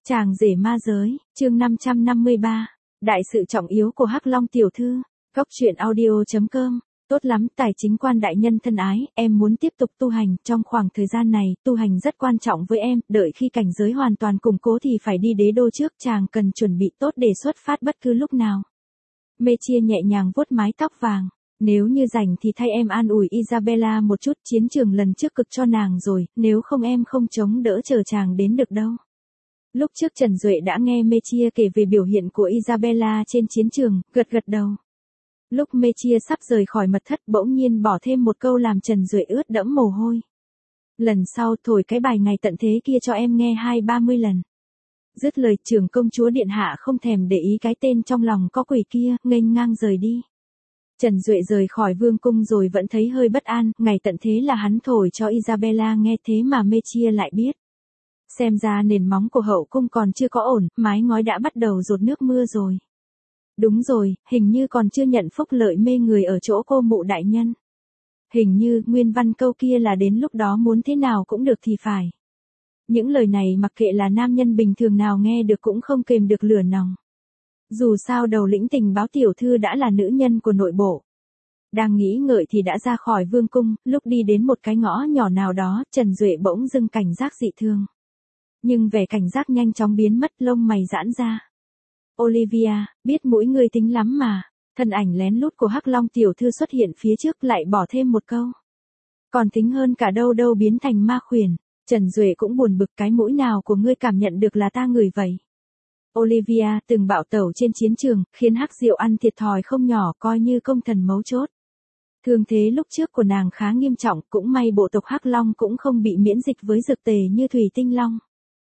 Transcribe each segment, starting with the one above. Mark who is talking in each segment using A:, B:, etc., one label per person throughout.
A: Chàng rể ma giới, chương 553. Đại sự trọng yếu của Hắc Long tiểu thư. Góc truyện audio.com. Tốt lắm, tài chính quan đại nhân thân ái, em muốn tiếp tục tu hành, trong khoảng thời gian này, tu hành rất quan trọng với em, đợi khi cảnh giới hoàn toàn củng cố thì phải đi đế đô trước, chàng cần chuẩn bị tốt để xuất phát bất cứ lúc nào. Mê Chia nhẹ nhàng vuốt mái tóc vàng. Nếu như rảnh thì thay em an ủi Isabella một chút, chiến trường lần trước cực cho nàng rồi, nếu không em không chống đỡ chờ chàng đến được đâu. Lúc trước Trần Duệ đã nghe Mê Chia kể về biểu hiện của Isabella trên chiến trường, gật gật đầu. Lúc Mê Chia sắp rời khỏi mật thất bỗng nhiên bỏ thêm một câu làm Trần Duệ ướt đẫm mồ hôi. Lần sau thổi cái bài ngày tận thế kia cho em nghe 20-30 lần. Dứt lời trưởng công chúa điện hạ không thèm để ý cái tên trong lòng có quỷ kia, nghênh ngang rời đi. Trần Duệ rời khỏi vương cung rồi vẫn thấy hơi bất an, ngày tận thế là hắn thổi cho Isabella nghe thế mà Mê Chia lại biết. Xem ra nền móng của hậu cung còn chưa có ổn, mái ngói đã bắt đầu dột nước mưa rồi. Đúng rồi, hình như còn chưa nhận phúc lợi mê người ở chỗ cô mụ đại nhân. Hình như nguyên văn câu kia là đến lúc đó muốn thế nào cũng được thì phải. Những lời này mặc kệ là nam nhân bình thường nào nghe được cũng không kềm được lửa nòng. Dù sao đầu lĩnh tình báo tiểu thư đã là nữ nhân của nội bộ. Đang nghĩ ngợi thì đã ra khỏi vương cung, lúc đi đến một cái ngõ nhỏ nào đó, Trần Duệ bỗng dưng cảnh giác dị thường. Nhưng vẻ cảnh giác nhanh chóng biến mất, lông mày giãn ra. Olivia, biết mũi ngươi tính lắm mà. Thân ảnh lén lút của Hắc Long tiểu thư xuất hiện phía trước lại bỏ thêm một câu. Còn tính hơn cả đâu đâu biến thành ma khuyển. Trần Duệ cũng buồn bực, cái mũi nào của ngươi cảm nhận được là ta ngửi vậy. Olivia từng bạo tẩu trên chiến trường, khiến Hắc Diệu ăn thiệt thòi không nhỏ, coi như công thần mấu chốt. Thương thế lúc trước của nàng khá nghiêm trọng, cũng may bộ tộc Hắc Long cũng không bị miễn dịch với dược tề như Thủy Tinh Long.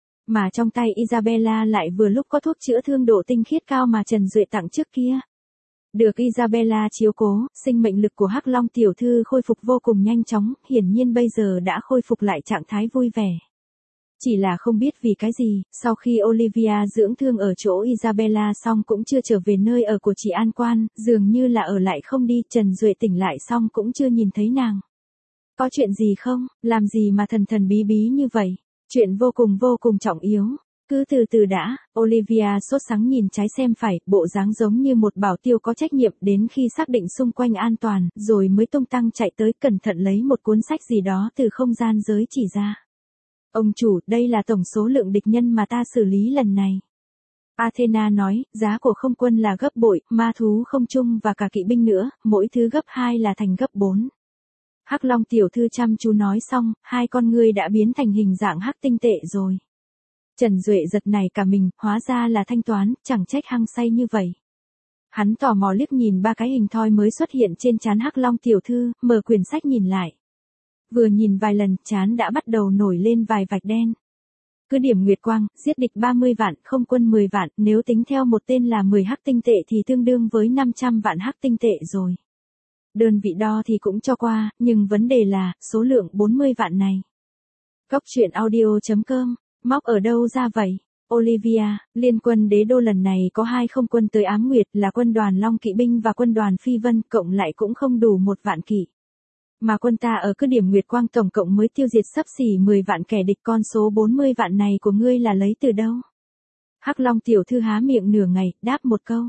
A: Mà trong tay Isabella lại vừa lúc có thuốc chữa thương độ tinh khiết cao mà Trần Duệ tặng trước kia. Được Isabella chiếu cố, sinh mệnh lực của Hắc Long tiểu thư khôi phục vô cùng nhanh chóng, hiển nhiên bây giờ đã khôi phục lại trạng thái vui vẻ. Chỉ là không biết vì cái gì, sau khi Olivia dưỡng thương ở chỗ Isabella xong cũng chưa trở về nơi ở của chị An Quan, dường như là ở lại không đi, Trần Duệ tỉnh lại xong cũng chưa nhìn thấy nàng. Có chuyện gì không, làm gì mà thần thần bí bí như vậy? Chuyện vô cùng trọng yếu. Cứ từ từ đã, Olivia sốt sắng nhìn trái xem phải, bộ dáng giống như một bảo tiêu có trách nhiệm, đến khi xác định xung quanh an toàn, rồi mới tung tăng chạy tới cẩn thận lấy một cuốn sách gì đó từ không gian giới chỉ ra. Ông chủ, đây là tổng số lượng địch nhân mà ta xử lý lần này. Athena nói, giá của không quân là gấp bội, ma thú không chung và cả kỵ binh nữa, mỗi thứ gấp 2 là thành gấp 4. Hắc Long tiểu thư chăm chú nói xong, hai con ngươi đã biến thành hình dạng hắc tinh tệ rồi. Trần Duệ giật nảy cả mình, hóa ra là thanh toán, chẳng trách hăng say như vậy. Hắn tò mò liếc nhìn ba cái hình thoi mới xuất hiện trên trán Hắc Long tiểu thư, mở quyển sách nhìn lại. Vừa nhìn vài lần, trán đã bắt đầu nổi lên vài vạch đen. Cứ điểm Nguyệt Quang, giết địch 30 vạn, không quân 10 vạn, nếu tính theo một tên là 10 hắc tinh tệ thì tương đương với 500 vạn hắc tinh tệ rồi. Đơn vị đo thì cũng cho qua, nhưng vấn đề là, số lượng 40 vạn này. Góc truyện audio.com, móc ở đâu ra vậy? Olivia, liên quân đế đô lần này có 2 không quân tới Ám Nguyệt là quân đoàn Long Kỵ binh và quân đoàn Phi Vân, cộng lại cũng không đủ 1 vạn kỵ. Mà quân ta ở cứ điểm Nguyệt Quang tổng cộng mới tiêu diệt xấp xỉ 10 vạn kẻ địch, con số 40 vạn này của ngươi là lấy từ đâu? Hắc Long tiểu thư há miệng nửa ngày, đáp một câu.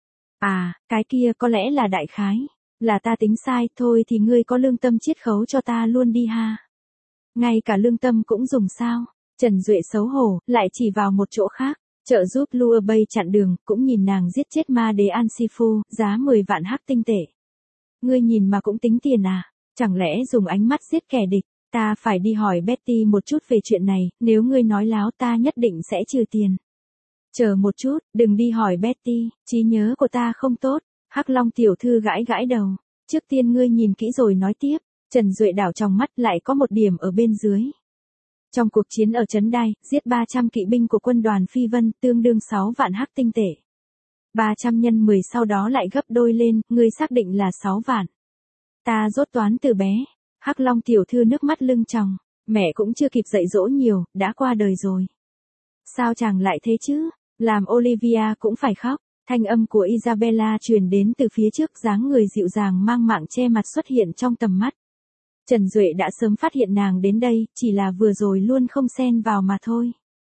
A: À, cái kia có lẽ là đại khái. Là ta tính sai, thôi thì ngươi có lương tâm chiết khấu cho ta luôn đi ha. Ngay cả lương tâm cũng dùng sao? Trần Duệ xấu hổ, lại chỉ vào một chỗ khác, trợ giúp Lua Bay chặn đường, cũng nhìn nàng giết chết ma đế An Sifu, giá 10 vạn hắc tinh tệ. Ngươi nhìn mà cũng tính tiền à? Chẳng lẽ dùng ánh mắt giết kẻ địch? Ta phải đi hỏi Betty một chút về chuyện này, nếu ngươi nói láo ta nhất định sẽ trừ tiền. Chờ một chút, đừng đi hỏi Betty, trí nhớ của ta không tốt. Hắc Long tiểu thư gãi gãi đầu. Trước tiên ngươi nhìn kỹ rồi nói tiếp. Trần Duệ đảo trong mắt, lại có một điểm ở bên dưới. Trong cuộc chiến ở Trấn Đai, giết 300 kỵ binh của quân đoàn Phi Vân, tương đương 6 vạn hắc tinh tệ. 300 nhân 10 sau đó lại gấp đôi lên, ngươi xác định là 6 vạn. Ta dốt toán từ bé. Hắc Long tiểu thư nước mắt lưng tròng. Mẹ cũng chưa kịp dạy dỗ nhiều, đã qua đời rồi. Sao chàng lại thế chứ? Làm Olivia cũng phải khóc. Thanh âm của Isabella truyền đến từ phía trước, dáng người dịu dàng mang mạng che mặt xuất hiện trong tầm mắt. Trần Duệ đã sớm phát hiện nàng đến đây, chỉ là vừa rồi luôn không xen vào mà thôi.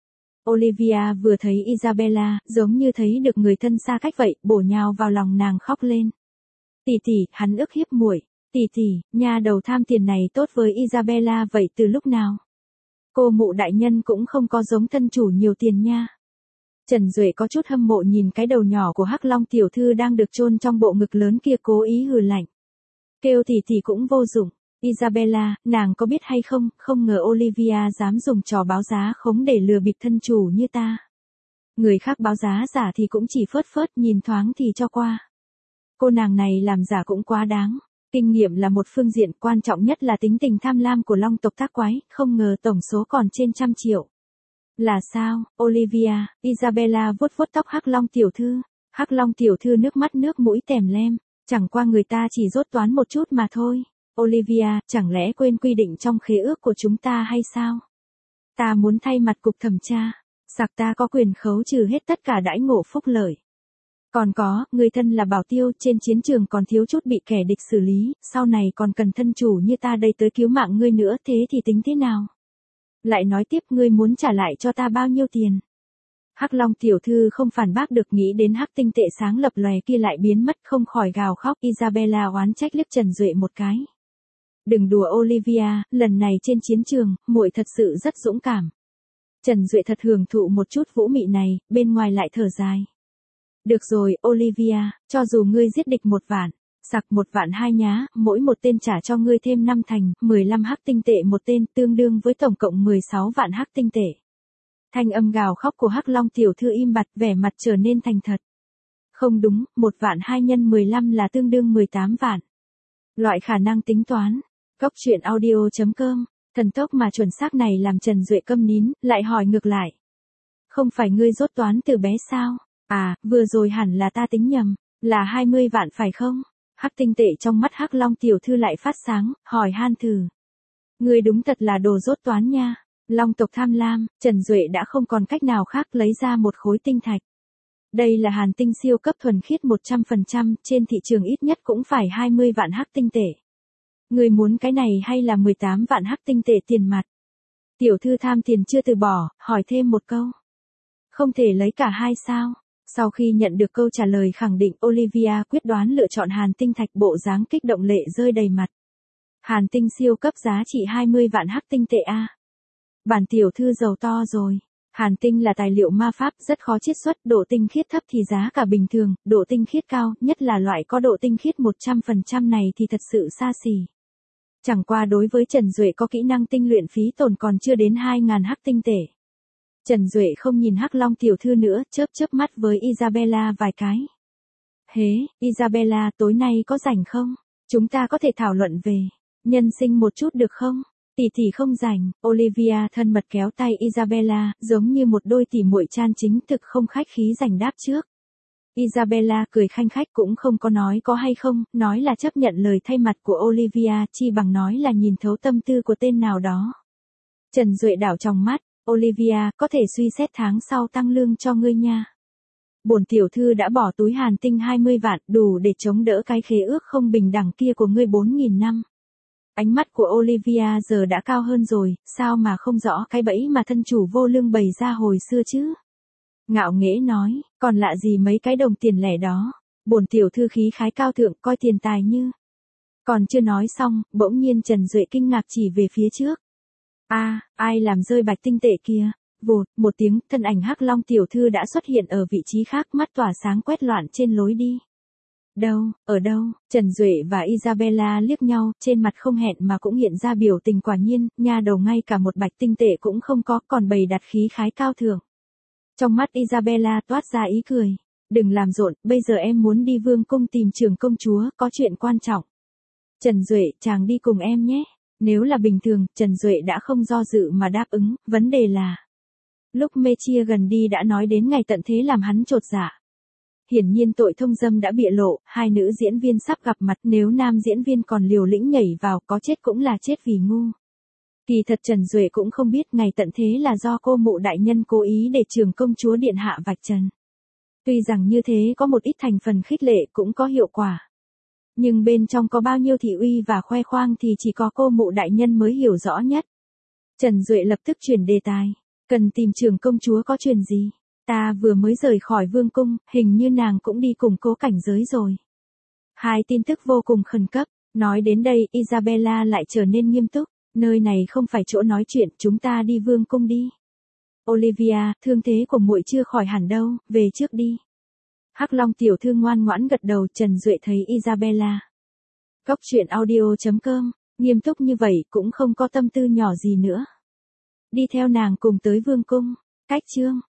A: Olivia vừa thấy Isabella, giống như thấy được người thân xa cách vậy, bổ nhào vào lòng nàng khóc lên. Tỷ tỷ, hắn ức hiếp muội. Tỷ tỷ, nha đầu tham tiền này tốt với Isabella vậy từ lúc nào? Cô mụ đại nhân cũng không có giống thân chủ nhiều tiền nha. Trần Duệ có chút hâm mộ nhìn cái đầu nhỏ của Hắc Long tiểu thư đang được chôn trong bộ ngực lớn kia, cố ý hừ lạnh. Kêu tỷ tỷ cũng vô dụng. Isabella, nàng có biết hay không, không ngờ Olivia dám dùng trò báo giá khống để lừa bịp thân chủ như ta. Người khác báo giá giả thì cũng chỉ phớt phớt nhìn thoáng thì cho qua. Cô nàng này làm giả cũng quá đáng. Kinh nghiệm là một phương diện, quan trọng nhất là tính tình tham lam của Long tộc tác quái, không ngờ tổng số còn trên 100 triệu. Là sao, Olivia? Isabella vuốt vuốt tóc Hắc Long tiểu thư. Hắc Long tiểu thư nước mắt nước mũi tèm lem. Chẳng qua người ta chỉ rốt toán một chút mà thôi. Olivia, chẳng lẽ quên quy định trong khế ước của chúng ta hay sao? Ta muốn thay mặt cục thẩm tra. Sạc ta có quyền khấu trừ hết tất cả đãi ngộ phúc lợi. Còn có, người thân là bảo tiêu, trên chiến trường còn thiếu chút bị kẻ địch xử lý, sau này còn cần thân chủ như ta đây tới cứu mạng ngươi nữa, thế thì tính thế nào? Lại nói tiếp, ngươi muốn trả lại cho ta bao nhiêu tiền? Hắc Long tiểu thư không phản bác được, nghĩ đến hắc tinh tệ sáng lập lòe kia lại biến mất, không khỏi gào khóc. Isabella oán trách liếc Trần Duệ một cái. Đừng đùa Olivia, lần này trên chiến trường, muội thật sự rất dũng cảm. Trần Duệ thật hưởng thụ một chút vũ mị này, bên ngoài lại thở dài. Được rồi, Olivia, cho dù ngươi giết địch 1 vạn, sặc 1 vạn 2 nhá, mỗi một tên trả cho ngươi thêm 5 thành, 15 hắc tinh tệ một tên, tương đương với tổng cộng 16 vạn hắc tinh tệ. Thanh âm gào khóc của Hắc Long tiểu thư im bặt, vẻ mặt trở nên thành thật. Không đúng, 1 vạn 2 nhân 15 là tương đương 18 vạn. Loại khả năng tính toán. Góc truyện audio.com, thần tốc mà chuẩn xác này làm Trần Duệ câm nín, lại hỏi ngược lại. Không phải ngươi rốt toán từ bé sao? À, vừa rồi hẳn là ta tính nhầm, là 20 vạn phải không? Hắc tinh tệ trong mắt Hắc Long tiểu thư lại phát sáng, hỏi han thử. Ngươi đúng thật là đồ rốt toán nha. Long tộc tham lam, Trần Duệ đã không còn cách nào khác lấy ra một khối tinh thạch. Đây là hàn tinh siêu cấp thuần khiết 100%, trên thị trường ít nhất cũng phải 20 vạn hắc tinh tệ. Người muốn cái này hay là 18 vạn hắc tinh tệ tiền mặt? Tiểu thư tham tiền chưa từ bỏ, hỏi thêm một câu. Không thể lấy cả hai sao? Sau khi nhận được câu trả lời khẳng định, Olivia quyết đoán lựa chọn hàn tinh thạch, bộ dáng kích động lệ rơi đầy mặt. Hàn tinh siêu cấp giá trị 20 vạn hắc tinh tệ a. Bản tiểu thư giàu to rồi. Hàn tinh là tài liệu ma pháp rất khó chiết xuất, độ tinh khiết thấp thì giá cả bình thường, độ tinh khiết cao, nhất là loại có độ tinh khiết 100% này thì thật sự xa xỉ. Chẳng qua đối với Trần Duệ có kỹ năng tinh luyện phí tổn còn chưa đến 2.000 hắc tinh tệ. Trần Duệ không nhìn Hắc Long tiểu thư nữa, chớp chớp mắt với Isabella vài cái. Hế, Isabella, tối nay có rảnh không? Chúng ta có thể thảo luận về nhân sinh một chút được không? Tỷ tỷ không rảnh. Olivia thân mật kéo tay Isabella, giống như một đôi tỷ muội chan chính, thực không khách khí giành đáp trước. Isabella cười khanh khách, cũng không có nói có hay không, nói là chấp nhận lời thay mặt của Olivia, chi bằng nói là nhìn thấu tâm tư của tên nào đó. Trần Duệ đảo trong mắt. Olivia, có thể suy xét tháng sau tăng lương cho ngươi nha. Bổn tiểu thư đã bỏ túi hàn tinh 20 vạn, đủ để chống đỡ cái khế ước không bình đẳng kia của ngươi 4.000 năm. Ánh mắt của Olivia giờ đã cao hơn rồi, sao mà không rõ cái bẫy mà thân chủ vô lương bày ra hồi xưa chứ? Ngạo nghễ nói, còn lạ gì mấy cái đồng tiền lẻ đó. Bổn tiểu thư khí khái cao thượng, coi tiền tài như. Còn chưa nói xong, bỗng nhiên Trần Duệ kinh ngạc chỉ về phía trước. Ai làm rơi bạch tinh tệ kia? Vụt, một tiếng, thân ảnh Hắc Long tiểu thư đã xuất hiện ở vị trí khác, mắt tỏa sáng quét loạn trên lối đi. Đâu, ở đâu? Trần Duệ và Isabella liếc nhau, trên mặt không hẹn mà cũng hiện ra biểu tình quả nhiên, nha đầu ngay cả một bạch tinh tệ cũng không có, còn bày đặt khí khái cao thượng. Trong mắt Isabella toát ra ý cười. Đừng làm rộn, bây giờ em muốn đi vương cung tìm trưởng công chúa, có chuyện quan trọng. Trần Duệ, chàng đi cùng em nhé. Nếu là bình thường, Trần Duệ đã không do dự mà đáp ứng, vấn đề là. Lúc mê chia gần đi đã nói đến ngày tận thế làm hắn chột dạ. Hiển nhiên tội thông dâm đã bịa lộ, hai nữ diễn viên sắp gặp mặt, nếu nam diễn viên còn liều lĩnh nhảy vào, có chết cũng là chết vì ngu. Kỳ thật Trần Duệ cũng không biết ngày tận thế là do cô mụ đại nhân cố ý để trưởng công chúa điện hạ vạch trần. Tuy rằng như thế có một ít thành phần khích lệ cũng có hiệu quả. Nhưng bên trong có bao nhiêu thị uy và khoe khoang thì chỉ có cô mụ đại nhân mới hiểu rõ nhất. Trần Duệ lập tức chuyển đề tài. Cần tìm trưởng công chúa có chuyện gì? Ta vừa mới rời khỏi vương cung, hình như nàng cũng đi củng cố cảnh giới rồi. Hai tin tức vô cùng khẩn cấp. Nói đến đây, Isabella lại trở nên nghiêm túc. Nơi này không phải chỗ nói chuyện, chúng ta đi vương cung đi. Olivia, thương thế của muội chưa khỏi hẳn đâu, về trước đi. Hắc Long tiểu thư ngoan ngoãn gật đầu. Trần Duệ thấy Isabella. Góc truyện audio.com, nghiêm túc như vậy cũng không có tâm tư nhỏ gì nữa. Đi theo nàng cùng tới vương cung. Cách chương